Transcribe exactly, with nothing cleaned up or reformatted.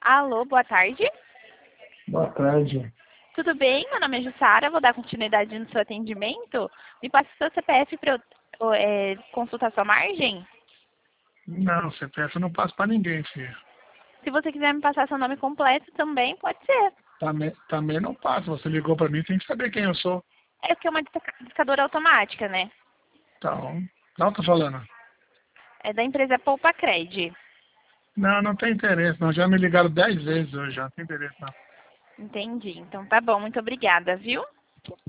Alô, boa tarde. Boa tarde. Tudo bem? Meu nome é Jussara, vou dar continuidade no seu atendimento. Me passa o seu C P F para eu é, consultar sua margem? Não, C P F eu não passo pra ninguém, filho. Se você quiser me passar seu nome completo também, pode ser. Também, também não passo. Você ligou pra mim, tem que saber quem eu sou. É porque é uma disca- discadora automática, né? Então, não tô falando. É da empresa Poupa Cred. Não, não tem interesse, não. Já me ligaram dez vezes hoje, já não tem interesse, não. Entendi. Então tá bom, muito obrigada, viu?